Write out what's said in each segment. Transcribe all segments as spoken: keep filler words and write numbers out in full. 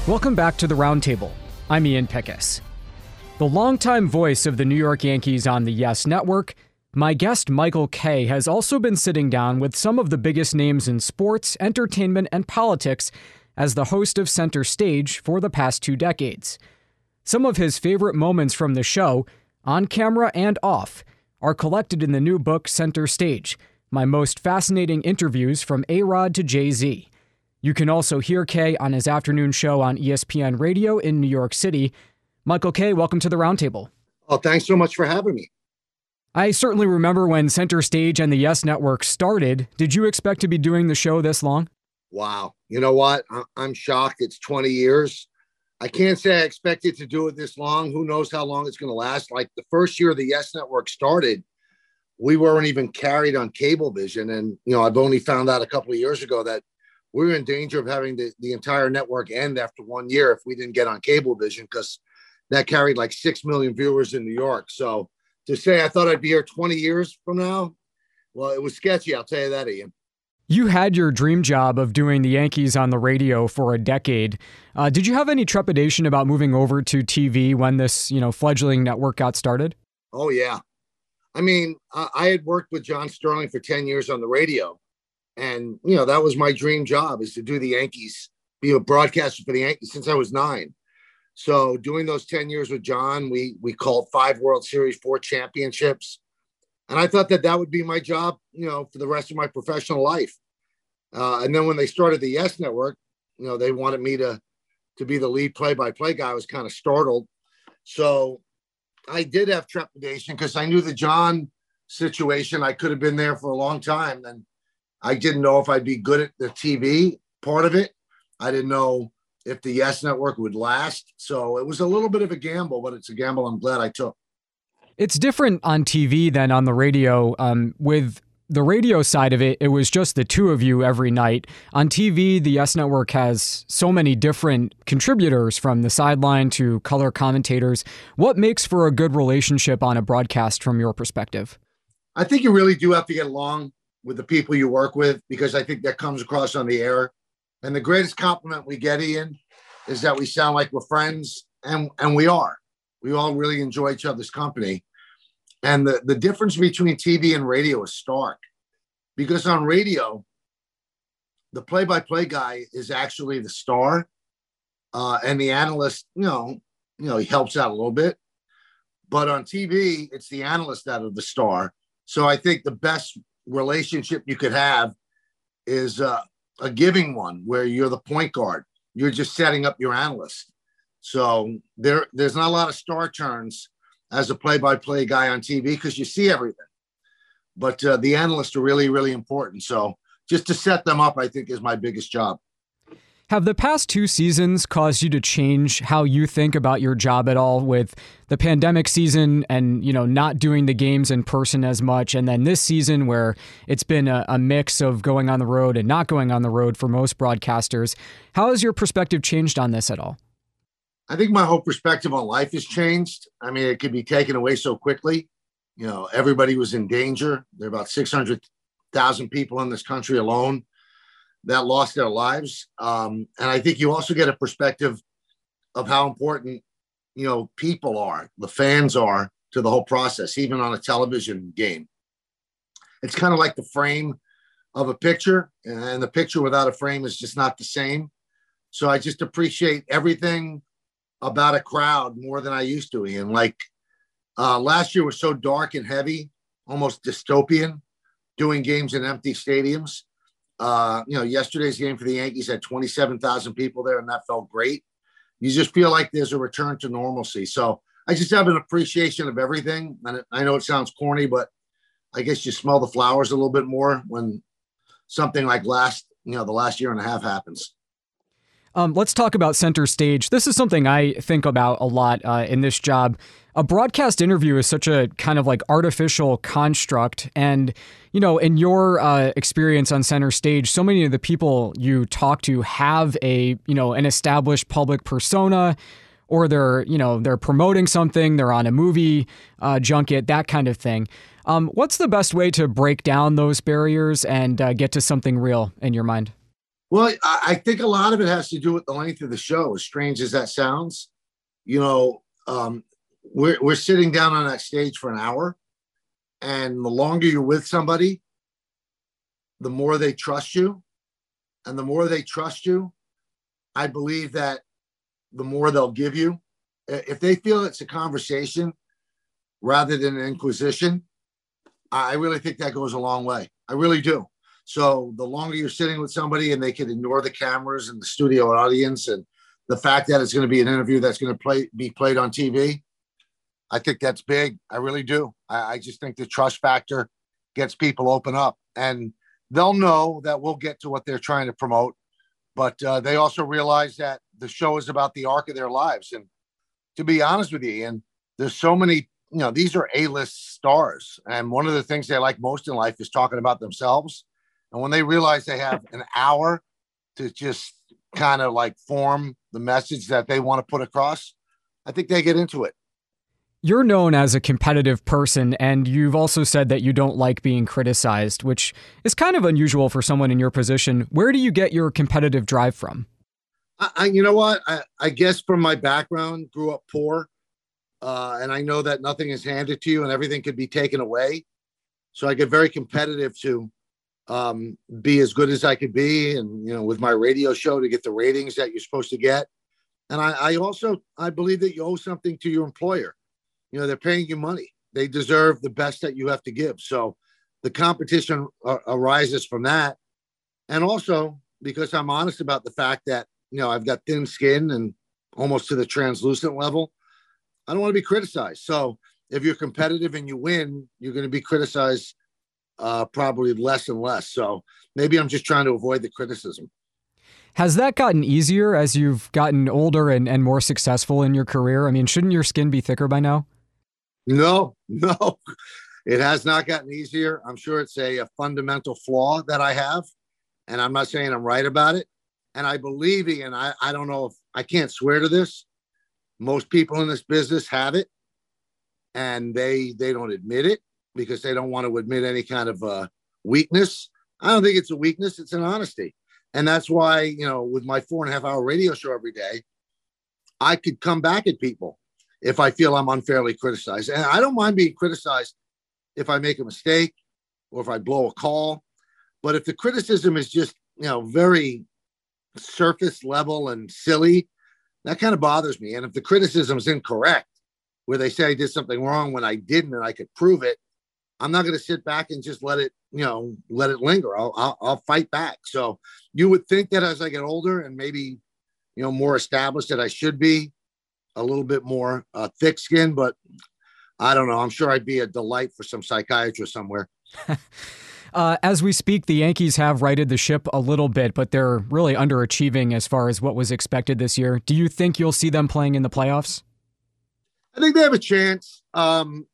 Welcome back to the Roundtable. I'm Ian Pickus. The longtime voice of the New York Yankees on the Yes Network, my guest Michael Kay has also been sitting down with some of the biggest names in sports, entertainment, and politics as the host of Center Stage for the past two decades. Some of his favorite moments from the show, on camera and off, are collected in the new book Center Stage, my most fascinating interviews from A-Rod to Jay-Z. You can also hear Kay on his afternoon show on E S P N Radio in New York City. Michael Kay, welcome to the Roundtable. Oh, thanks so much for having me. I certainly remember when Center Stage and the Yes Network started. Did you expect to be doing the show this long? Wow. You know what? I'm shocked. It's twenty years. I can't say I expected to do it this long. Who knows how long it's going to last? Like the first year the Yes Network started, we weren't even carried on Cablevision. And, you know, I've only found out a couple of years ago that we were in danger of having the, the entire network end after one year if we didn't get on Cablevision, because that carried like six million viewers in New York. So to say I thought I'd be here twenty years from now, well, it was sketchy. I'll tell you that, Ian. You had your dream job of doing the Yankees on the radio for a decade. Uh, did you have any trepidation about moving over to T V when this, you know, fledgling network got started? Oh, yeah. I mean, I, I had worked with John Sterling for ten years on the radio. And, you know, that was my dream job, is to do the Yankees, be a broadcaster for the Yankees since I was nine. So doing those ten years with John, we we called five World Series, four championships. And I thought that that would be my job, you know, for the rest of my professional life. Uh, and then when they started the Yes Network, you know, they wanted me to, to be the lead play-by-play guy. I was kind of startled. So I did have trepidation because I knew the John situation. I could have been there for a long time. And I didn't know if I'd be good at the T V part of it. I didn't know if the Yes Network would last. So it was a little bit of a gamble, but it's a gamble I'm glad I took. It's different on T V than on the radio. Um, with the radio side of it, it was just the two of you every night. On T V, the Yes Network has so many different contributors, from the sideline to color commentators. What makes for a good relationship on a broadcast from your perspective? I think you really do have to get along with the people you work with, because I think that comes across on the air. And the greatest compliment we get, Ian, is that we sound like we're friends, and, and we are. We all really enjoy each other's company. And the, the difference between T V and radio is stark, because on radio, the play-by-play guy is actually the star, uh, and the analyst, you know, you know, he helps out a little bit. But on T V, it's the analyst that are the star. So I think the best relationship you could have is uh, a giving one, where you're the point guard. You're just setting up your analyst. So there, there's not a lot of star turns as a play-by-play guy on T V, because you see everything. But uh, the analysts are really, really important. So just to set them up, I think, is my biggest job. Have the past two seasons caused you to change how you think about your job at all, with the pandemic season and, you know, not doing the games in person as much, and then this season where it's been a, a mix of going on the road and not going on the road for most broadcasters? How has your perspective changed on this at all? I think my whole perspective on life has changed. I mean, it could be taken away so quickly. You know, everybody was in danger. There are about six hundred thousand people in this country alone that lost their lives. Um, and I think you also get a perspective of how important, you know, people are, the fans are, to the whole process, even on a television game. It's kind of like the frame of a picture, and the picture without a frame is just not the same. So I just appreciate everything about a crowd more than I used to. And like uh, last year was so dark and heavy, almost dystopian, doing games in empty stadiums. Uh, you know, yesterday's game for the Yankees had twenty-seven thousand people there, and that felt great. You just feel like there's a return to normalcy. So I just have an appreciation of everything. And I know it sounds corny, but I guess you smell the flowers a little bit more when something like last, you know, the last year and a half happens. Um, let's talk about Center Stage. This is something I think about a lot uh, in this job. A broadcast interview is such a kind of like artificial construct. And, you know, in your uh, experience on Center Stage, so many of the people you talk to have a, you know, an established public persona, or they're, you know, they're promoting something, they're on a movie uh, junket, that kind of thing. Um, what's the best way to break down those barriers and uh, get to something real in your mind? Well, I, I think a lot of it has to do with the length of the show, as strange as that sounds. You know, um, we're, we're sitting down on that stage for an hour, and the longer you're with somebody, the more they trust you. And the more they trust you, I believe that the more they'll give you. If they feel it's a conversation rather than an inquisition, I really think that goes a long way. I really do. So the longer you're sitting with somebody and they can ignore the cameras and the studio audience and the fact that it's going to be an interview that's going to play be played on T V, I think that's big. I really do. I, I just think the trust factor gets people open up, and they'll know that we'll get to what they're trying to promote. But uh, they also realize that the show is about the arc of their lives. And to be honest with you, Ian, there's so many, you know, these are A-list stars. And one of the things they like most in life is talking about themselves. And when they realize they have an hour to just kind of like form the message that they want to put across, I think they get into it. You're known as a competitive person, and you've also said that you don't like being criticized, which is kind of unusual for someone in your position. Where do you get your competitive drive from? I, I you know what? I, I guess from my background, grew up poor, uh, and I know that nothing is handed to you and everything could be taken away. So I get very competitive to um, be as good as I could be, and you know, with my radio show to get the ratings that you're supposed to get. And I, I also I believe that you owe something to your employer. You know, they're paying you money. They deserve the best that you have to give. So the competition uh, arises from that. And also because I'm honest about the fact that, you know, I've got thin skin and almost to the translucent level. I don't want to be criticized. So if you're competitive and you win, you're going to be criticized uh, probably less and less. So maybe I'm just trying to avoid the criticism. Has that gotten easier as you've gotten older and, and more successful in your career? I mean, shouldn't your skin be thicker by now? No, no, it has not gotten easier. I'm sure it's a, a fundamental flaw that I have, and I'm not saying I'm right about it. And I believe, Ian, I, I don't know if I can't swear to this. Most people in this business have it, and they they don't admit it because they don't want to admit any kind of uh, weakness. I don't think it's a weakness. It's an honesty. And that's why, you know, with my four and a half hour radio show every day, I could come back at people if I feel I'm unfairly criticized. And I don't mind being criticized if I make a mistake or if I blow a call. But if the criticism is just, you know, very surface level and silly, that kind of bothers me. And if the criticism is incorrect, where they say I did something wrong when I didn't and I could prove it, I'm not going to sit back and just let it, you know, let it linger. I'll, I'll, I'll fight back. So you would think that as I get older and maybe, you know, more established, that I should be a little bit more uh, thick skinned, but I don't know. I'm sure I'd be a delight for some psychiatrist somewhere. uh, as we speak, the Yankees have righted the ship a little bit, but they're really underachieving as far as what was expected this year. Do you think you'll see them playing in the playoffs? I think they have a chance. Um,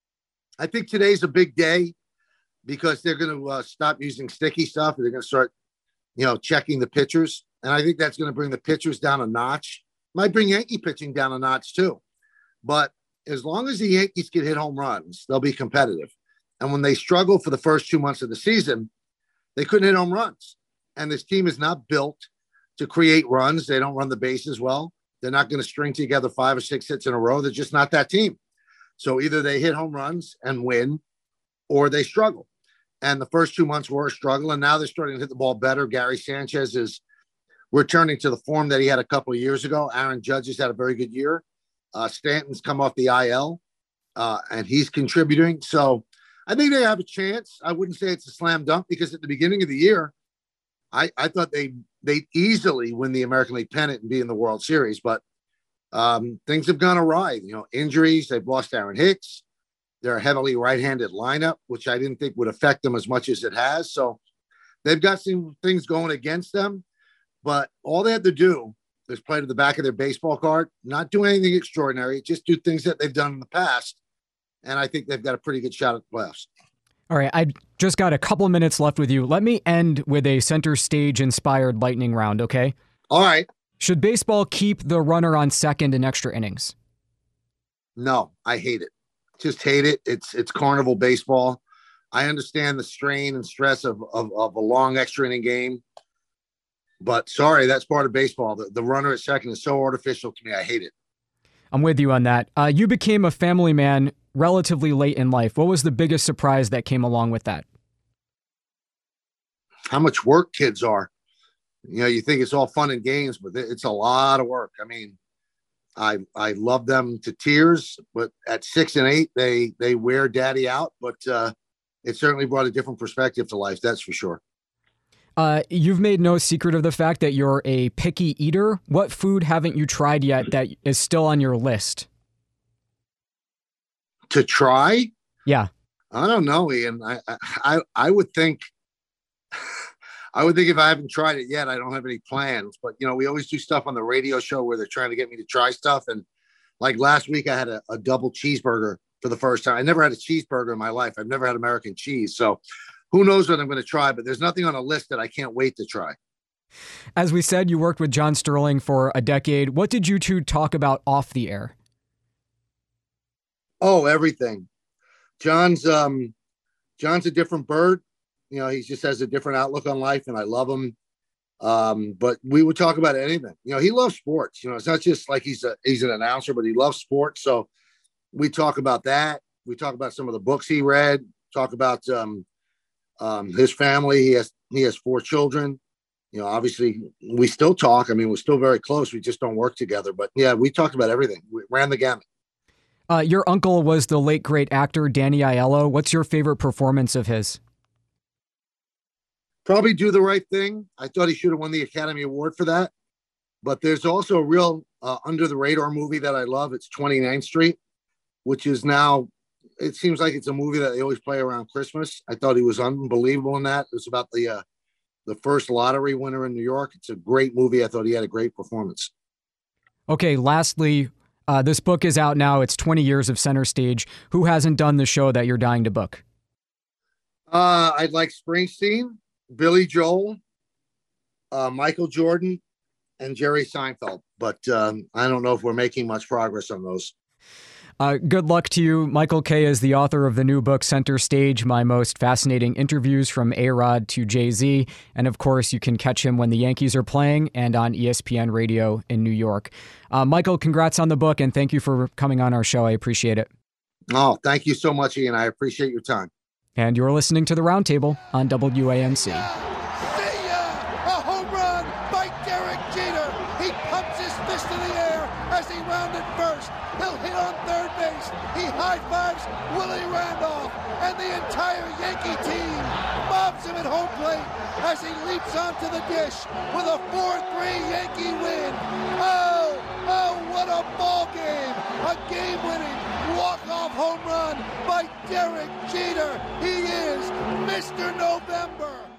I think today's a big day because they're going to uh, stop using sticky stuff. And they're going to start, you know, checking the pitchers. And I think that's going to bring the pitchers down a notch. Might bring Yankee pitching down a notch too. But as long as the Yankees can hit home runs, they'll be competitive. And when they struggle for the first two months of the season, they couldn't hit home runs. And this team is not built to create runs. They don't run the bases well. They're not going to string together five or six hits in a row. They're just not that team. So either they hit home runs and win, or they struggle. And the first two months were a struggle, and now they're starting to hit the ball better. Gary Sanchez is returning to the form that he had a couple of years ago. Aaron Judge has had a very good year. Uh, Stanton's come off the I L, uh, and he's contributing. So I think they have a chance. I wouldn't say it's a slam dunk because at the beginning of the year, I, I thought they, they'd easily win the American League pennant and be in the World Series. But um, things have gone awry. You know, injuries, they've lost Aaron Hicks. They're a heavily right-handed lineup, which I didn't think would affect them as much as it has. So they've got some things going against them. But all they have to do is play to the back of their baseball card, not do anything extraordinary, just do things that they've done in the past. And I think they've got a pretty good shot at the playoffs. All right, I just got a couple minutes left with you. Let me end with a center stage-inspired lightning round, okay? All right. Should baseball keep the runner on second in extra innings? No, I hate it. Just hate it. It's it's carnival baseball. I understand the strain and stress of, of, of a long extra inning game. But sorry, that's part of baseball. The, the runner at second is so artificial to me. I hate it. I'm with you on that. Uh, you became a family man relatively late in life. What was the biggest surprise that came along with that? How much work kids are. You know, you think it's all fun and games, but it's a lot of work. I mean, I I love them to tears, but at six and eight, they they wear daddy out. But uh, it certainly brought a different perspective to life. That's for sure. Uh, you've made no secret of the fact that you're a picky eater. What food haven't you tried yet that is still on your list? To try? Yeah. I don't know, Ian. I I I would think. I would think if I haven't tried it yet, I don't have any plans. But, you know, we always do stuff on the radio show where they're trying to get me to try stuff. And like last week, I had a, a double cheeseburger for the first time. I never had a cheeseburger in my life. I've never had American cheese. So who knows what I'm going to try, but there's nothing on a list that I can't wait to try. As we said, you worked with John Sterling for a decade. What did you two talk about off the air? Oh, everything. John's, um, John's a different bird. You know, he just has a different outlook on life, and I love him. Um, but we would talk about anything. You know, he loves sports. You know, it's not just like he's a he's an announcer, but he loves sports. So we talk about that. We talk about some of the books he read. Talk about um, um, his family. He has he has four children. You know, obviously we still talk. I mean, we're still very close. We just don't work together. But yeah, we talked about everything. We ran the gamut. Uh, your uncle was the late great actor Danny Aiello. What's your favorite performance of his? Probably Do the Right Thing. I thought he should have won the Academy Award for that. But there's also a real uh, under the radar movie that I love. It's twenty-ninth Street, which is now, it seems like it's a movie that they always play around Christmas. I thought he was unbelievable in that. It was about the uh, the first lottery winner in New York. It's a great movie. I thought he had a great performance. Okay, lastly, uh, this book is out now. It's twenty years of Center Stage. Who hasn't done the show that you're dying to book? Uh, I'd like Springsteen, Billy Joel, uh, Michael Jordan, and Jerry Seinfeld. But um, I don't know if we're making much progress on those. Uh, good luck to you. Michael Kay is the author of the new book, Center Stage, My Most Fascinating Interviews from A-Rod to Jay-Z. And of course, you can catch him when the Yankees are playing and on E S P N Radio in New York. Uh, Michael, congrats on the book, and thank you for coming on our show. I appreciate it. Oh, thank you so much, Ian. I appreciate your time. And you're listening to The Roundtable on W A M C. See ya! A home run by Derek Jeter. He pumps his fist in the air as he rounded first. He'll hit on third base. He high-fives Willie Randolph, and the entire Yankee team mobs him at home plate as he leaps onto the dish with a four three Yankee win. Oh, oh, what a ball game! A game-winning walk-off home run by Derek Jeter. He is Mister November.